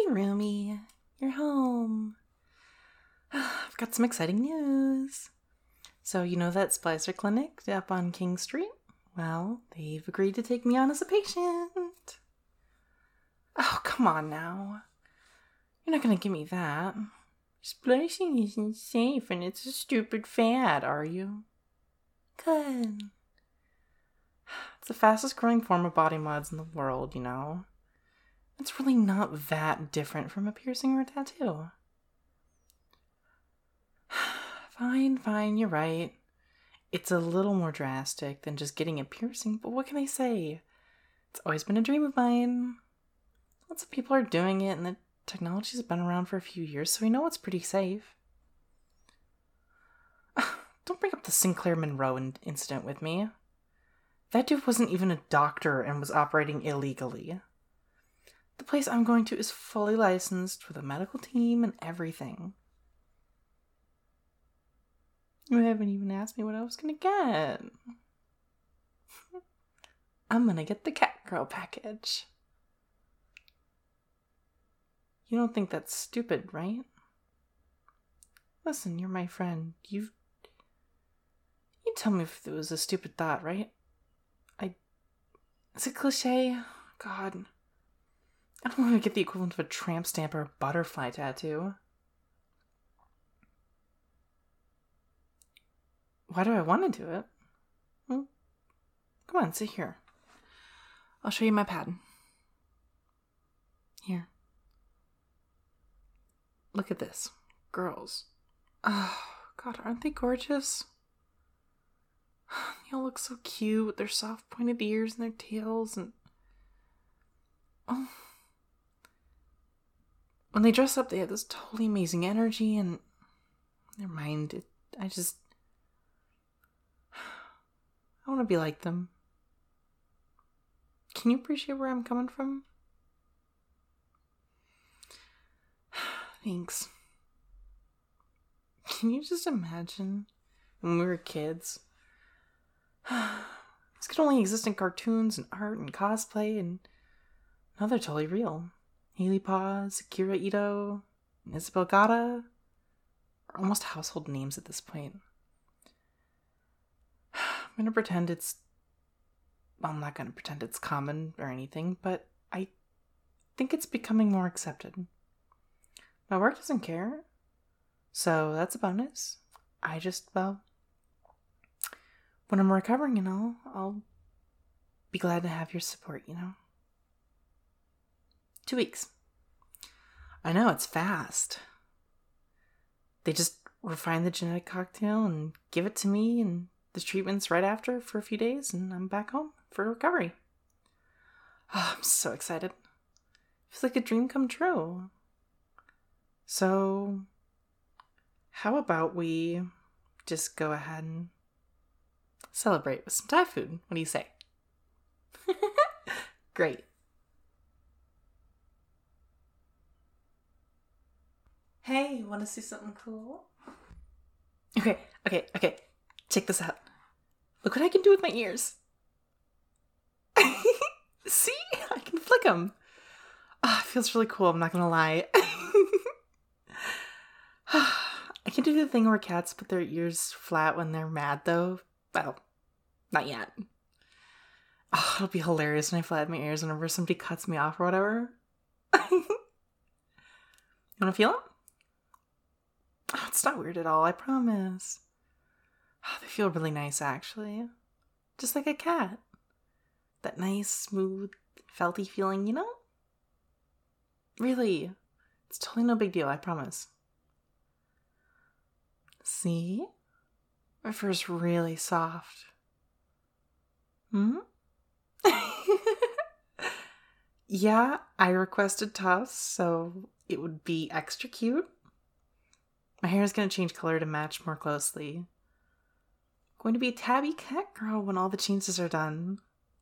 Hey, Rumi. You're home. I've got some exciting news. So, you know that Splicer clinic up on King Street? Well, they've agreed to take me on as a patient. Oh, come on now. You're not going to give me that. Splicing isn't safe and it's a stupid fad, are you? Good. It's the fastest growing form of body mods in the world, you know. It's really not that different from a piercing or a tattoo. Fine, you're right. It's a little more drastic than just getting a piercing, but what can I say? It's always been a dream of mine. Lots of people are doing it, and the technology's been around for a few years, so we know it's pretty safe. Don't bring up the Sinclair Monroe incident with me. That dude wasn't even a doctor and was operating illegally. The place I'm going to is fully licensed with a medical team and everything. You haven't even asked me what I was gonna get. I'm gonna get the cat girl package. You don't think that's stupid, right? Listen, you're my friend. You tell me if it was a stupid thought, right? It's a cliche. God. I don't want to get the equivalent of a tramp stamp or a butterfly tattoo. Why do I want to do it? Come on, sit here. I'll show you my pad. Here. Look at this. Girls. Oh, God, aren't they gorgeous? They all look so cute with their soft pointed ears and their tails and... Oh. When they dress up, they have this totally amazing energy and their mind. I want to be like them. Can you appreciate where I'm coming from? Thanks. Can you just imagine when we were kids? This could only exist in cartoons and art and cosplay, and now they're totally real. Haley Paws, Akira Ito, and Isabel Gata are almost household names at this point. I'm not going to pretend it's common or anything, but I think it's becoming more accepted. My work doesn't care, so that's a bonus. When I'm recovering and all, I'll be glad to have your support, 2 weeks. I know, it's fast. They just refine the genetic cocktail and give it to me, and the treatment's right after for a few days, and I'm back home for recovery. Oh, I'm so excited. Feels like a dream come true. So, how about we just go ahead and celebrate with some Thai food? What do you say? Great. Hey, want to see something cool? Okay. Check this out. Look what I can do with my ears. See? I can flick them. It feels really cool, I'm not gonna lie. I can do the thing where cats put their ears flat when they're mad, though. Well, not yet. It'll be hilarious when I flatten my ears whenever somebody cuts me off or whatever. You wanna feel it? It's not weird at all, I promise. They feel really nice, actually. Just like a cat. That nice, smooth, felty feeling, Really. It's totally no big deal, I promise. See? My fur's really soft. Yeah, I requested tufts, so it would be extra cute. My hair is going to change color to match more closely. Going to be a tabby cat girl when all the changes are done.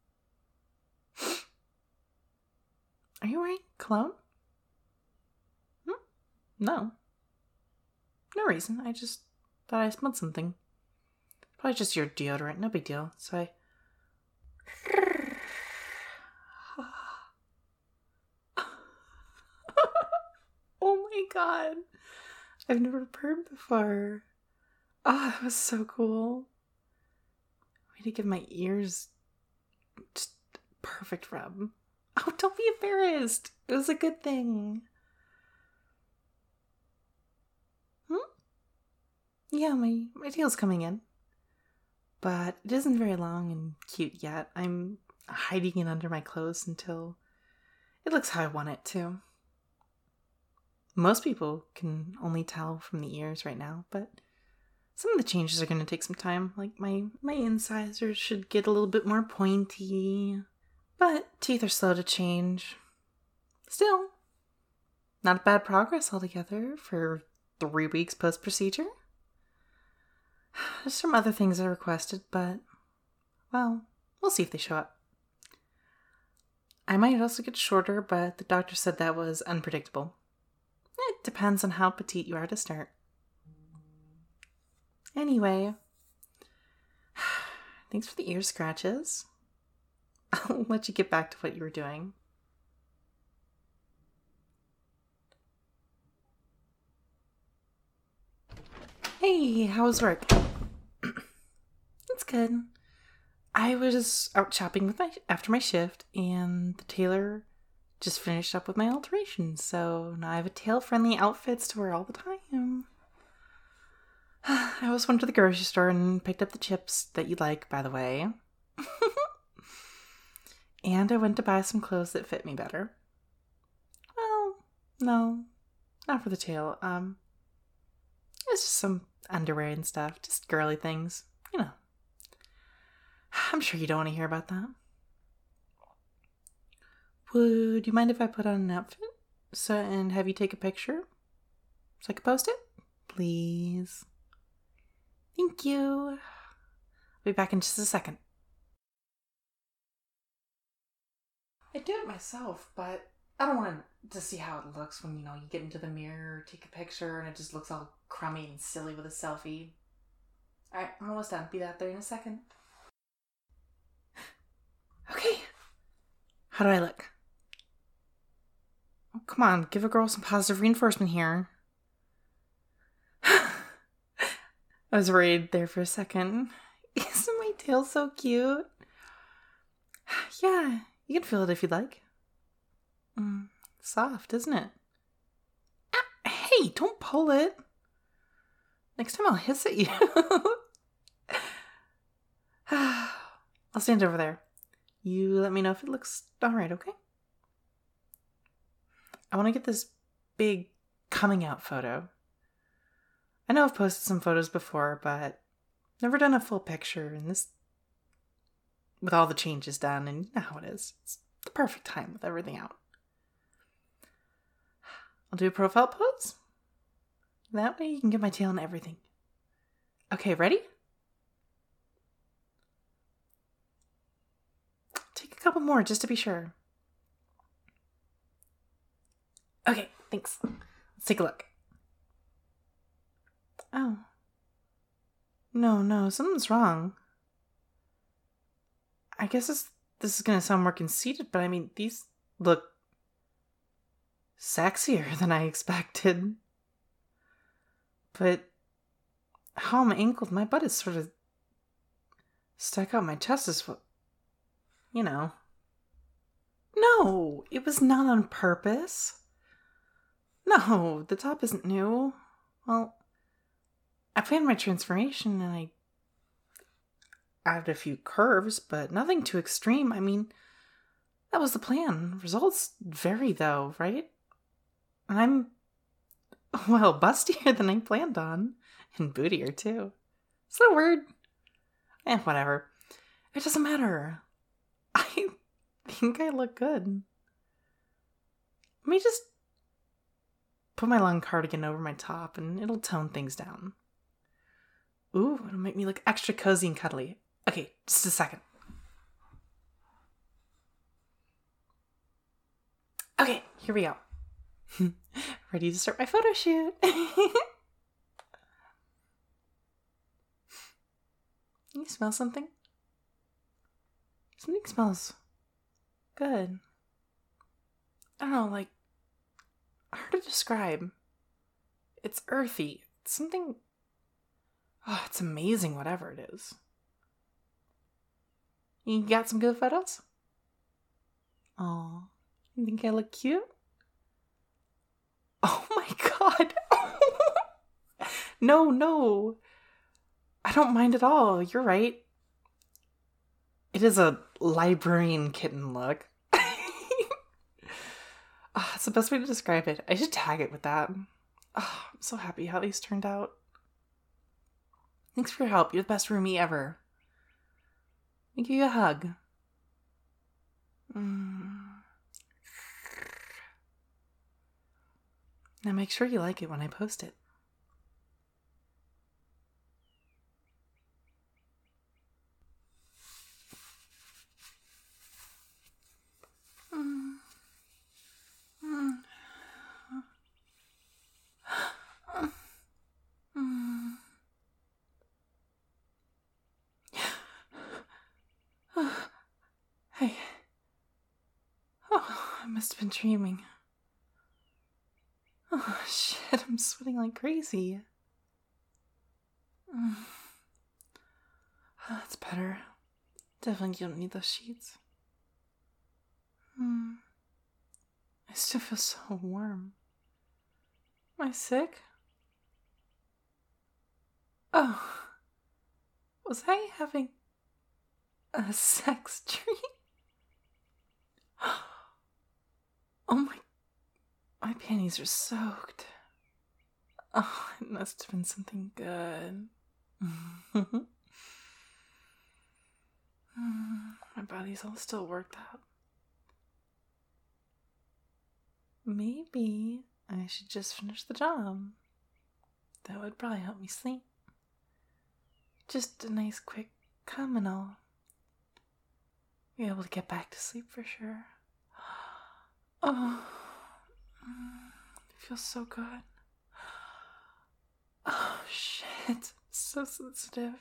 Are you wearing cologne? No. No reason. I just thought I smelled something. Probably just your deodorant. No big deal. So I... my god. I've never purred before. Oh, that was so cool. Way to give my ears just perfect rub. Oh, don't be embarrassed. It was a good thing. Yeah, my tail's coming in. But it isn't very long and cute yet. I'm hiding it under my clothes until it looks how I want it to. Most people can only tell from the ears right now, but some of the changes are going to take some time. Like my incisors should get a little bit more pointy, but teeth are slow to change. Still, not bad progress altogether for 3 weeks post-procedure. There's some other things I requested, but, well, we'll see if they show up. I might also get shorter, but the doctor said that was unpredictable. It depends on how petite you are to start. Anyway, thanks for the ear scratches. I'll let you get back to what you were doing. Hey, how was work? It's good. I was out shopping after my shift, and the tailor just finished up with my alterations, so now I have tail-friendly outfits to wear all the time. I also went to the grocery store and picked up the chips that you like, by the way. And I went to buy some clothes that fit me better. Well, no, not for the tail. It's just some underwear and stuff, just girly things, you know. I'm sure you don't want to hear about that. Would you mind if I put on an outfit and have you take a picture so I can post it? Please. Thank you. I'll be back in just a second. I do it myself, but I don't want to see how it looks when, you get into the mirror, take a picture, and it just looks all crummy and silly with a selfie. Alright, I'm almost done. Be out there in a second. Okay. How do I look? Oh, come on, give a girl some positive reinforcement here. I was worried there for a second. Isn't my tail so cute? Yeah, you can feel it if you'd like. Soft, isn't it? Ah, hey, don't pull it. Next time I'll hiss at you. I'll stand over there. You let me know if it looks alright, okay? I want to get this big coming out photo. I know I've posted some photos before, but never done a full picture, and this, with all the changes done, and you know how it is. It's the perfect time with everything out. I'll do a profile pose. That way you can get my tail and everything. Okay, ready? Take a couple more just to be sure. Okay, thanks. Let's take a look. Oh. No, something's wrong. I guess this is going to sound more conceited, but I mean, these look sexier than I expected. But how I'm angled, my butt is sort of stuck out. My chest is, No, it was not on purpose. No, the top isn't new. Well, I planned my transformation and I added a few curves, but nothing too extreme. I mean, that was the plan. Results vary though, right? And I'm, bustier than I planned on. And bootier too. Is that a word? Whatever. It doesn't matter. I think I look good. Let me just put my long cardigan over my top and it'll tone things down. Ooh, it'll make me look extra cozy and cuddly. Okay, just a second. Okay, here we go. Ready to start my photo shoot. You smell something? Something smells good. I don't know, hard to describe. It's earthy. It's something... Oh, it's amazing, whatever it is. You got some good photos? Oh, you think I look cute? Oh my god. No. I don't mind at all. You're right. It is a librarian kitten look. Oh, that's the best way to describe it. I should tag it with that. Oh, I'm so happy how these turned out. Thanks for your help. You're the best roomie ever. Let me give you a hug. Now make sure you like it when I post it. Hey. Oh, I must have been dreaming. Oh, shit, I'm sweating like crazy. That's better. Definitely don't need those sheets. I still feel so warm. Am I sick? Oh. Was I having a sex dream? Oh my panties are soaked. Oh, it must have been something good. My body's all still worked up. Maybe I should just finish the job. That would probably help me sleep. Just a nice quick come and I'll be able to get back to sleep for sure. Oh, it feels so good. Oh, shit. So sensitive.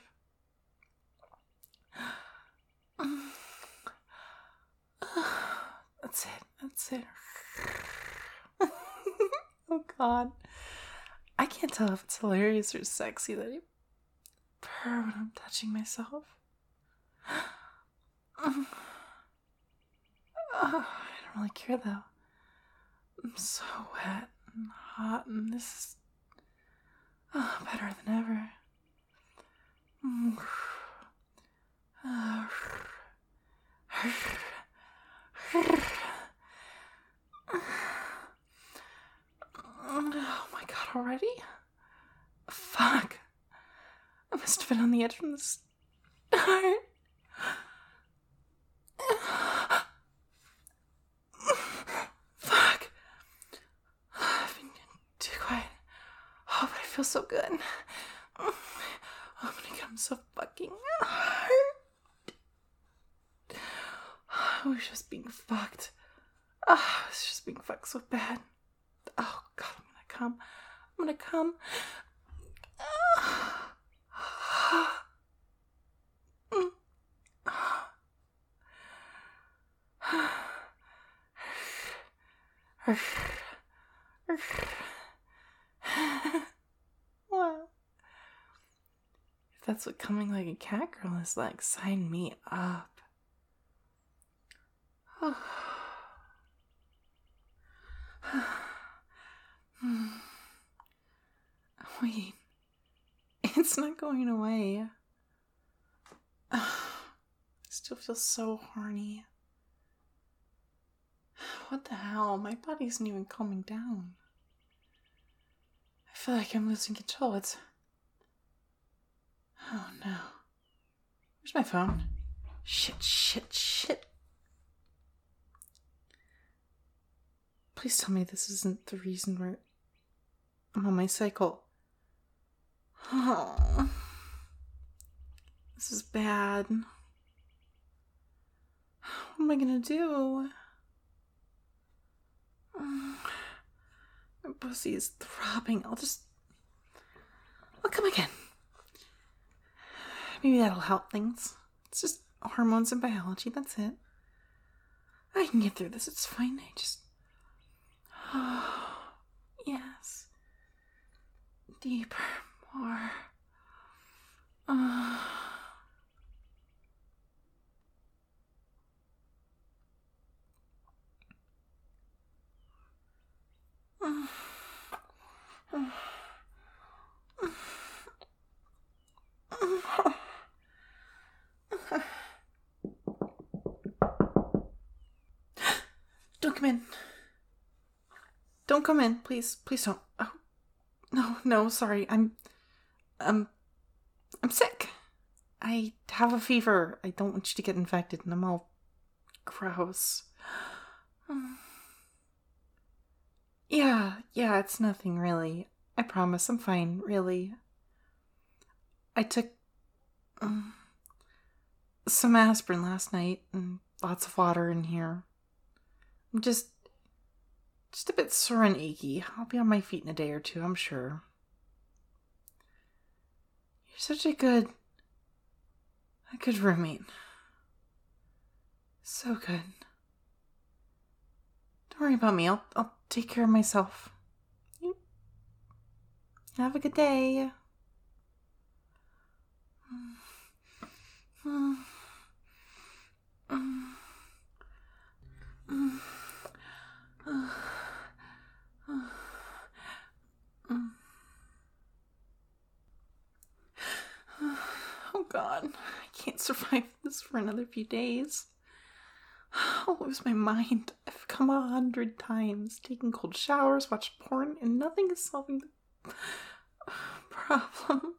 That's it. Oh, God. I can't tell if it's hilarious or sexy that I purr when I'm touching myself. I don't really care, though. I'm so wet and hot, and this is better than ever. Oh my god, already? Fuck. I must have been on the edge from the start. Fuck. I've been too quiet. Oh, but I feel so good. Oh my god, I'm so fucking hard. I was just being fucked. I was just being fucked so bad. Oh god, I'm gonna come. Wow. If that's what coming like a cat girl is like, sign me up. Wait, it's not going away. I still feel so horny. What the hell? My body isn't even calming down. I feel like I'm losing control. Oh no. Where's my phone? Shit. Please tell me this isn't the reason where I'm on my cycle. Oh. This is bad. What am I gonna do? My pussy is throbbing. I'll come again. Maybe that'll help things. It's just hormones and biology, that's it. I can get through this, it's fine. Yes. Deeper, more. Don't come in. Don't come in, please. Please don't. Oh, no, sorry. I'm sick. I have a fever. I don't want you to get infected, and I'm all gross. Yeah, it's nothing really. I promise, I'm fine, really. I took some aspirin last night and lots of water in here. I'm just a bit sore and achy. I'll be on my feet in a day or two, I'm sure. You're such a good roommate. So good. Don't worry about me. I'll take care of myself. You have a good day. Oh God, I can't survive this for another few days. I'll lose my mind. I've come 100 times, taken cold showers, watched porn, and nothing is solving the problem.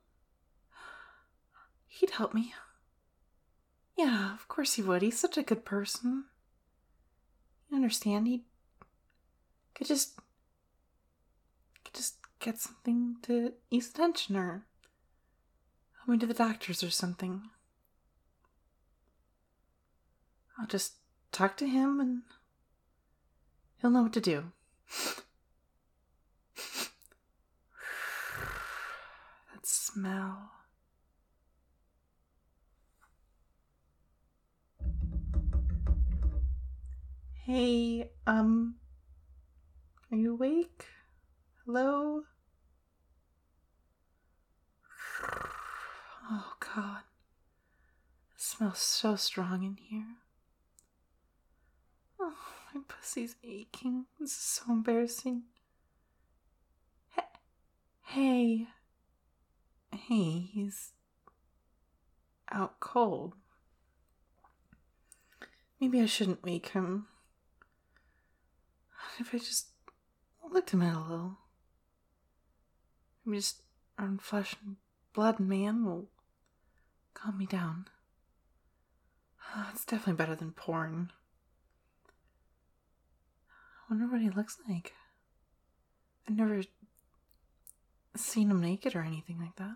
He'd help me. Yeah, of course he would. He's such a good person. You understand? He could just get something to ease the tension, or help me to the doctors or something. I'll just talk to him and he'll know what to do. That smell. Hey, are you awake? Hello? Oh God. It smells so strong in here. Oh, my pussy's aching. This is so embarrassing. Hey, he's out cold. Maybe I shouldn't wake him. If I just looked him at a little. Maybe just around flesh and blood, man, will calm me down. It's definitely better than porn. I wonder what he looks like. I've never seen him naked or anything like that.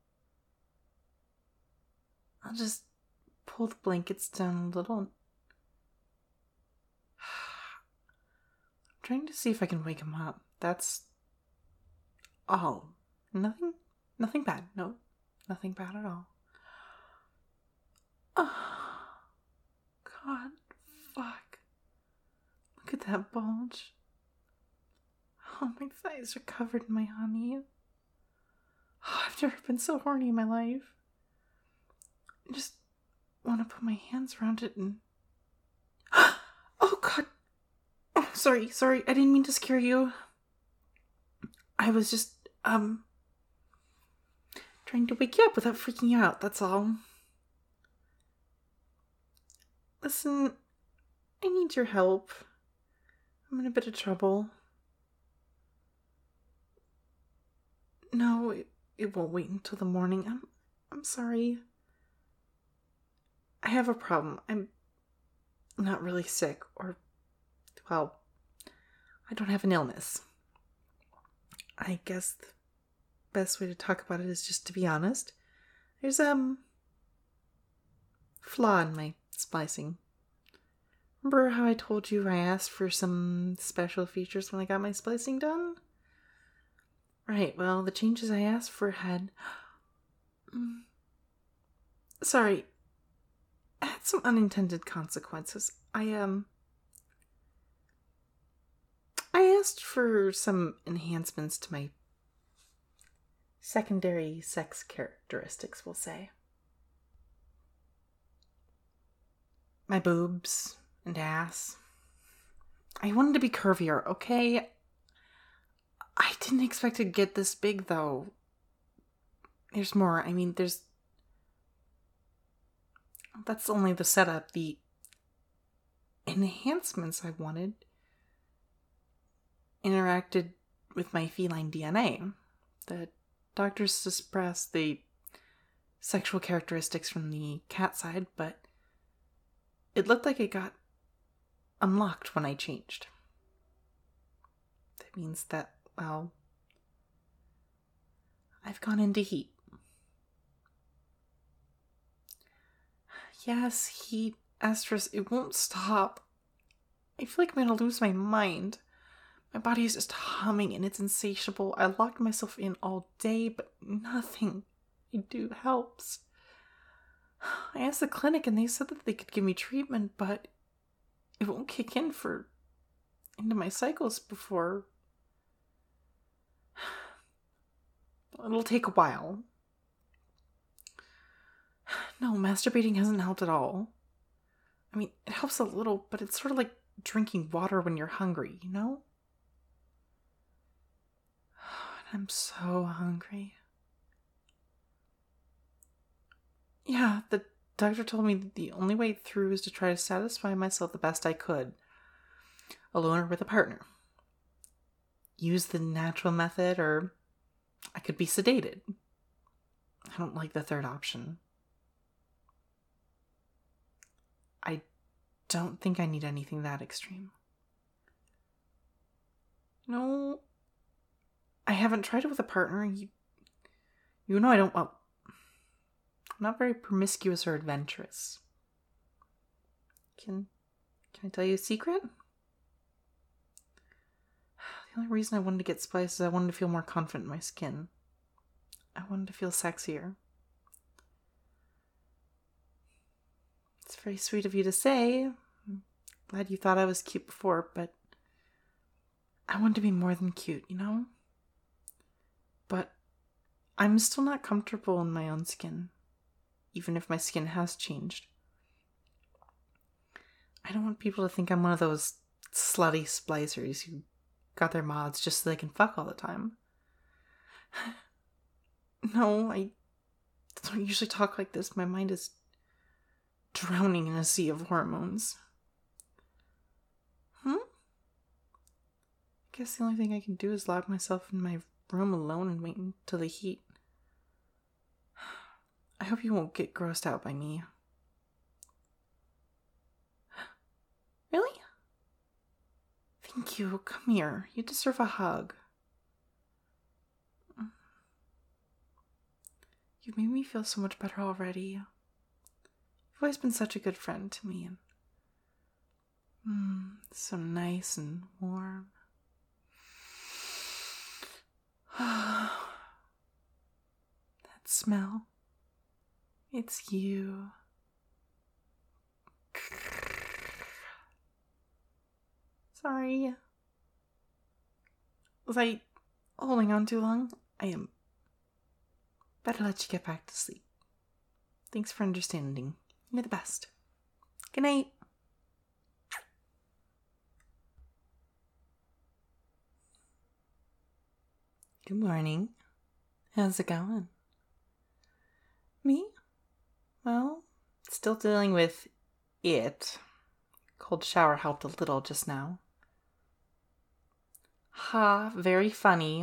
I'll just pull the blankets down a little. I'm trying to see if I can wake him up. That's all. Nothing bad. No, nothing bad at all. Oh, God, fuck. Look at that bulge. Oh, my thighs are covered in my honey. Oh, I've never been so horny in my life. I just want to put my hands around it and... Oh, God. Oh, sorry. I didn't mean to scare you. I was just, trying to wake you up without freaking you out, that's all. Listen, I need your help. I'm in a bit of trouble. No, it won't wait until the morning. I'm sorry. I have a problem. I'm not really sick, or, well, I don't have an illness. I guess the best way to talk about it is just to be honest. There's, flaw in my splicing. Remember how I told you I asked for some special features when I got my splicing done? Right, well, the changes I asked for had... Sorry. Had some unintended consequences. I asked for some enhancements to my secondary sex characteristics, we'll say. My boobs and ass. I wanted to be curvier, okay? I didn't expect to get this big, though. There's more. I mean, that's only the setup. The enhancements I wanted interacted with my feline DNA. The doctors suppressed the sexual characteristics from the cat side, but it looked like it got unlocked when I changed. That means that, well, I've gone into heat. Yes, heat, estrus, it won't stop. I feel like I'm gonna lose my mind. My body is just humming and it's insatiable. I locked myself in all day, but nothing I do helps. I asked the clinic and they said that they could give me treatment, but it won't kick in into my cycles before. It'll take a while. No, masturbating hasn't helped at all. I mean, it helps a little, but it's sort of like drinking water when you're hungry, you know? I'm so hungry. Yeah, the doctor told me that the only way through is to try to satisfy myself the best I could, alone or with a partner. Use the natural method, or I could be sedated. I don't like the third option. I don't think I need anything that extreme. No, I haven't tried it with a partner. You know I don't, well, I'm not very promiscuous or adventurous. Can I tell you a secret? The only reason I wanted to get spliced is I wanted to feel more confident in my skin. I wanted to feel sexier. It's very sweet of you to say. I'm glad you thought I was cute before, but I want to be more than cute, you know? But I'm still not comfortable in my own skin, even if my skin has changed. I don't want people to think I'm one of those slutty splicers who got their mods just so they can fuck all the time. No, I don't usually talk like this. My mind is drowning in a sea of hormones. I guess the only thing I can do is lock myself in my room alone and wait until the heat. I hope you won't get grossed out by me. Really? Thank you. Come here. You deserve a hug. You made me feel so much better already. You've always been such a good friend to me, and so nice and warm. That smell. It's you. Sorry. Was I holding on too long? I am. Better let you get back to sleep. Thanks for understanding. You're the best. Good night. Good morning. How's it going? Me? Well, still dealing with it. Cold shower helped a little just now. Ha, very funny.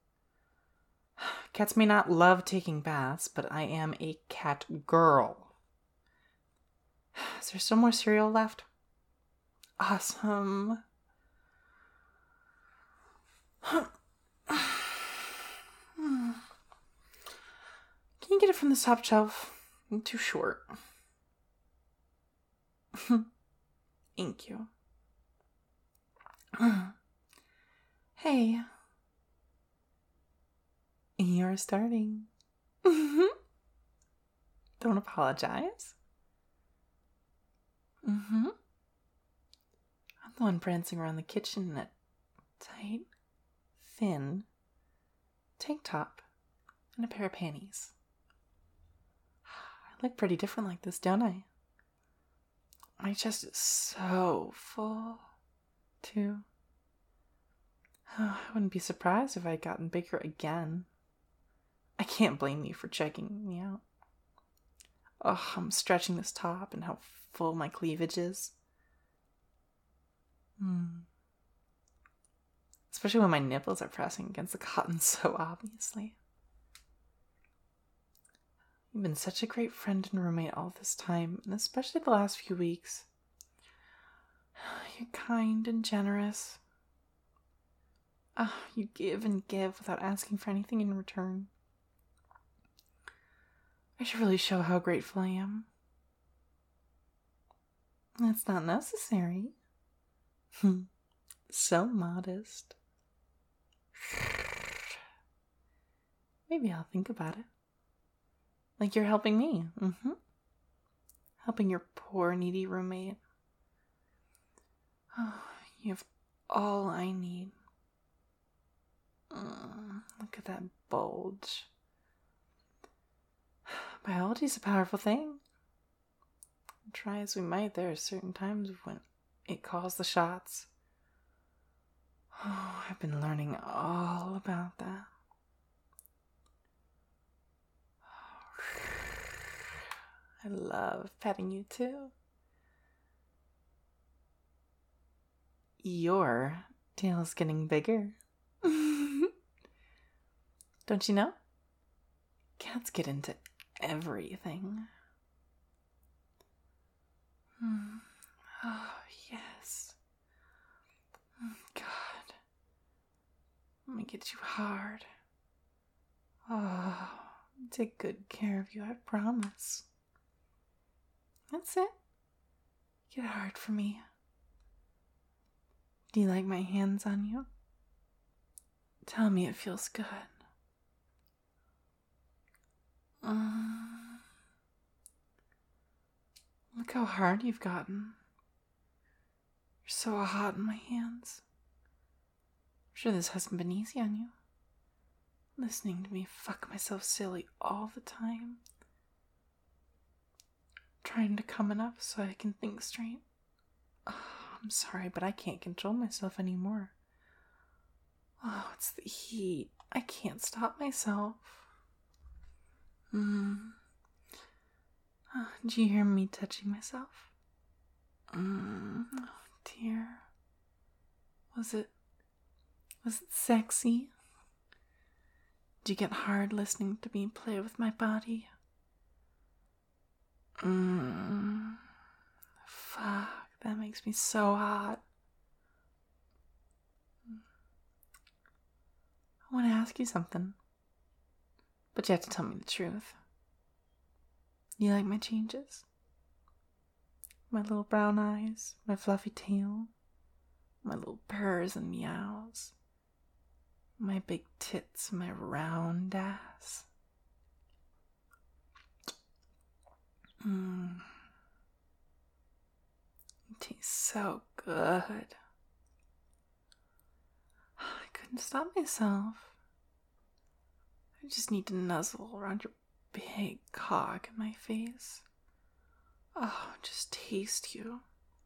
Cats may not love taking baths, but I am a cat girl. Is there still more cereal left? Awesome. Can you get it from the top shelf? I'm too short. Thank you. Hey. You're starting. Don't apologize. I'm the one prancing around the kitchen in a tight, thin tank top and a pair of panties. I look pretty different like this, don't I? My chest is so full, too. I wouldn't be surprised if I'd gotten bigger again. I can't blame you for checking me out. Oh, I'm stretching this top and how full my cleavage is. Especially when my nipples are pressing against the cotton so obviously. You've been such a great friend and roommate all this time, and especially the last few weeks. You're kind and generous. You give and give without asking for anything in return. I should really show how grateful I am. That's not necessary. So modest. Maybe I'll think about it. Like you're helping me. Helping your poor, needy roommate. Oh, you have all I need. Look at that bulge. Biology's a powerful thing. Try as we might, there are certain times when it calls the shots. Oh, I've been learning all about that. I love petting you too. Your tail's getting bigger. Don't you know? Cats get into everything. Oh, yes. God. I'm gonna get you hard. Oh, take good care of you, I promise. That's it. Get hard for me. Do you like my hands on you? Tell me it feels good. Look how hard you've gotten. You're so hot in my hands. I'm sure this hasn't been easy on you. Listening to me fuck myself silly all the time. Trying to come enough so I can think straight. Oh, I'm sorry, but I can't control myself anymore. Oh, it's the heat. I can't stop myself. Do you hear me touching myself? Oh dear. Was it sexy? Did you get hard listening to me play with my body? Fuck, that makes me so hot. I want to ask you something, but you have to tell me the truth. You like my changes? My little brown eyes, my fluffy tail, my little purrs and meows, my big tits, my round ass. It tastes so good. I couldn't stop myself. I just need to nuzzle around your big cock in my face. Oh, just taste you.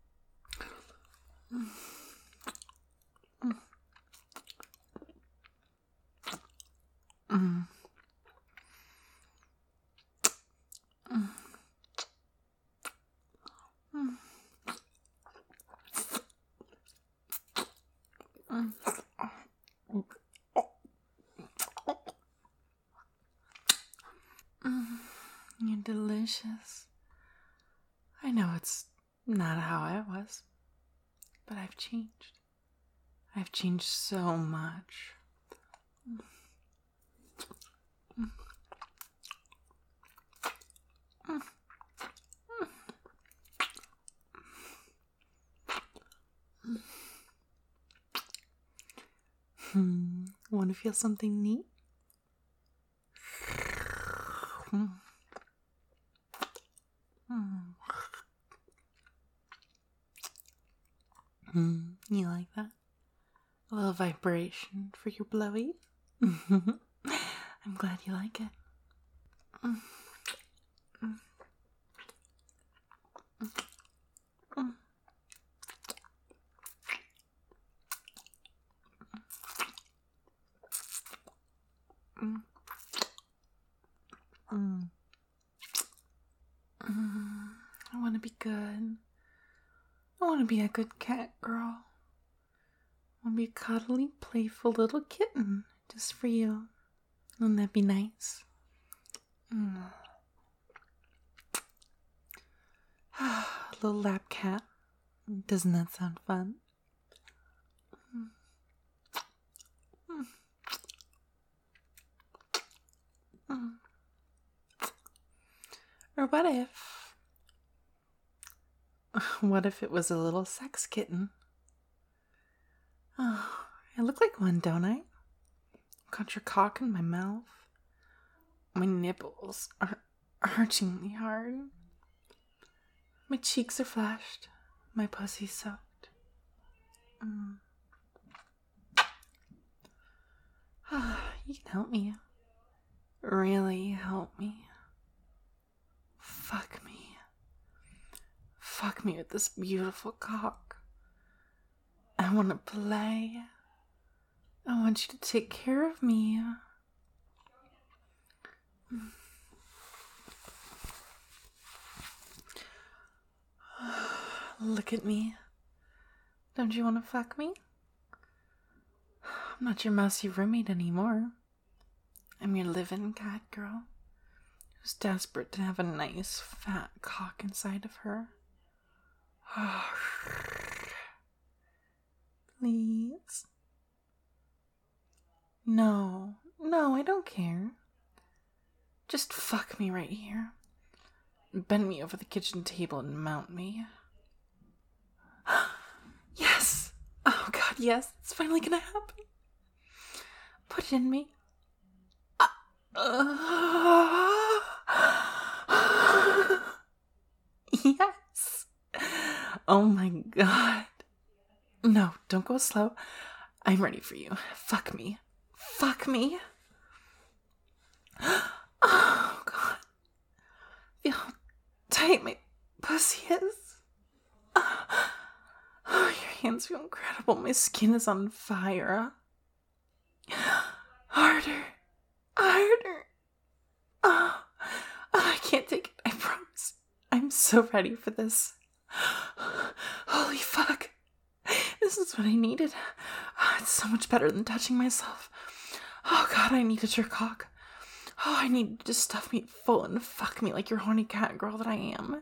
You're delicious. I know it's not how I was, but I've changed. I've changed so much. Want to feel something neat? You like that? A little vibration for your blowy? I I'm glad you like it. Mm. Mm. Mm. Mm. Mm. I want to be good. I want to be a good cat girl. I want to be a cuddly, playful little kitten just for you. Wouldn't that be nice? A little lap cat. Doesn't that sound fun? Or what if it was a little sex kitten? Oh, I look like one, don't I? Got your cock in my mouth. My nipples are archingly hard. My cheeks are flushed. My pussy's soaked. You can help me. Really help me. Fuck me. Fuck me with this beautiful cock. I want to play. I want you to take care of me. Look at me. Don't you want to fuck me? I'm not your mousy roommate anymore. I'm your live-in cat girl who's desperate to have a nice fat cock inside of her. Please? No, I don't care. Just fuck me right here. Bend me over the kitchen table and mount me. Yes! Oh god, yes. It's finally gonna happen. Put it in me. Yes! Oh my god. No, don't go slow. I'm ready for you. Fuck me. Fuck me. Oh god. Feel how tight my pussy is. Oh, your hands feel incredible. My skin is on fire. Harder. Oh, I can't take it. I promise. I'm so ready for this. Holy fuck. This is what I needed. Oh, it's so much better than touching myself. Oh god, I needed your cock. Oh, I needed to stuff me full and fuck me like your horny cat girl that I am.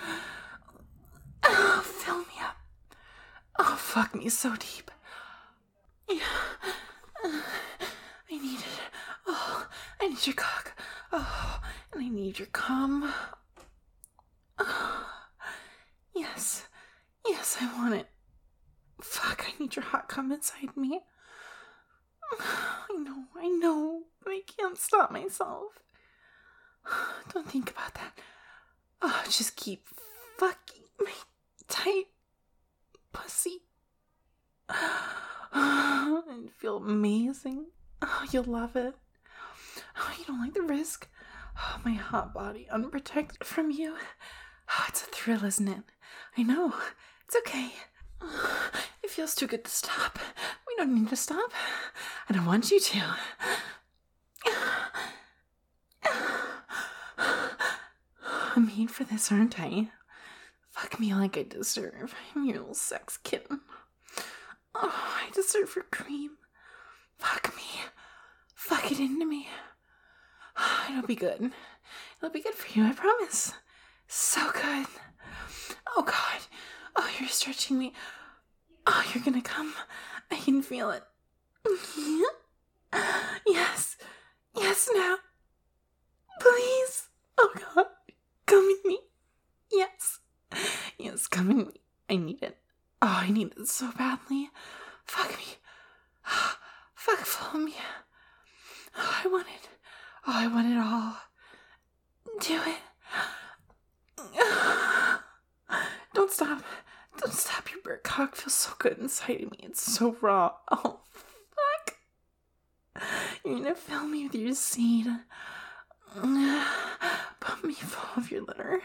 Oh, fill me up. Oh, fuck me so deep. Yeah. I need it. Oh, I need your cock. Oh, and I need your cum. Oh, yes. Yes, I want it. Fuck, I need your hot cum inside me. I know, but I can't stop myself. Don't think about that. Oh, just keep fucking my tight pussy. And feel amazing. Oh, you'll love it. Oh, you don't like the risk? Oh, my hot body unprotected from you. Oh, it's a thrill, isn't it? I know. It's okay. It feels too good to stop. We don't need to stop. I don't want you to. I'm made for this, aren't I? Fuck me like I deserve. I'm your little sex kitten. Oh, I deserve your cream. Fuck me. Fuck it into me. It'll be good. It'll be good for you, I promise. So good. Oh, God. Oh, you're stretching me. Oh, you're gonna come. I can feel it. Yes. Yes, now. Please. Oh, God. Come in me. Yes. Yes, come in me. I need it. Oh, I need it so badly. Fuck me. Fuck, follow me. Oh, I want it. Oh, I want it all. Do it. Don't stop. Don't stop. Your bare cock feels so good inside of me. It's so raw. Oh, fuck. You're gonna fill me with your seed. Put me full of your litter.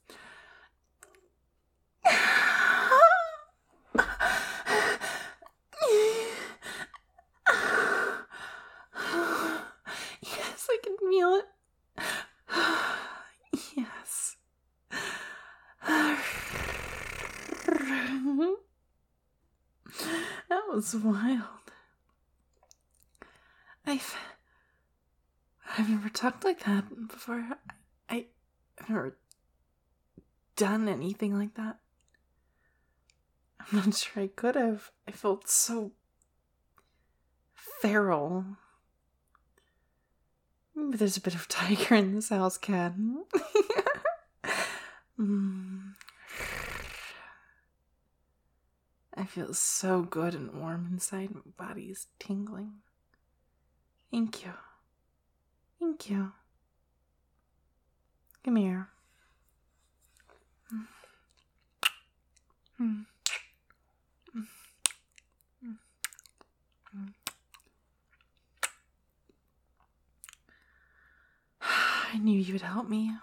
Yes, I can feel it. Yes. That was wild. I've never talked like that before. I've never done anything like that. I'm not sure I could have. I felt so feral. Maybe there's a bit of tiger in this house, cat. I feel so good and warm inside. My body's tingling. Thank you. Thank you. Come here. I knew you would help me.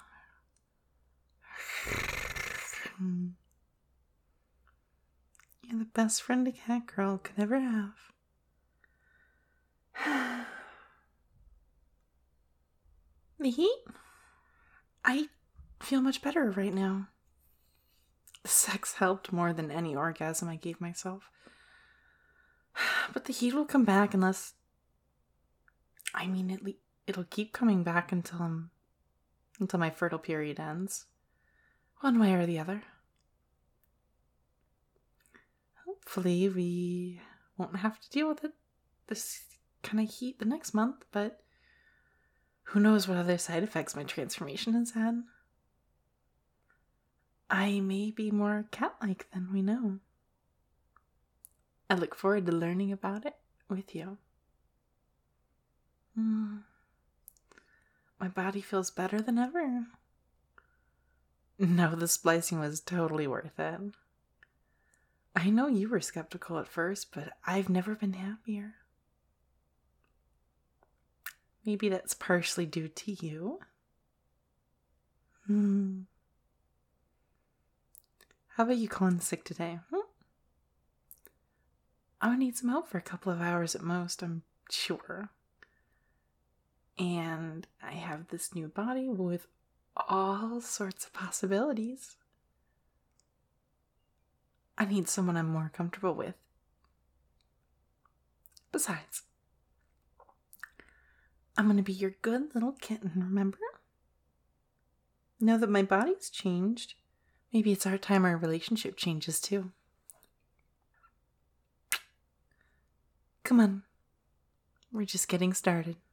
You're the best friend a cat girl could ever have. The heat? I feel much better right now. The sex helped more than any orgasm I gave myself. But the heat will come back unless... it'll keep coming back until my fertile period ends. One way or the other. Hopefully we won't have to deal with this kind of heat the next month, but who knows what other side effects my transformation has had. I may be more cat-like than we know. I look forward to learning about it with you. My body feels better than ever. No, the splicing was totally worth it. I know you were skeptical at first, but I've never been happier. Maybe that's partially due to you. How about you calling sick today? I would need some help for a couple of hours at most, I'm sure. And I have this new body with all sorts of possibilities. I need someone I'm more comfortable with. Besides, I'm gonna be your good little kitten, remember? Now that my body's changed, maybe it's our time our relationship changes too. Come on. We're just getting started.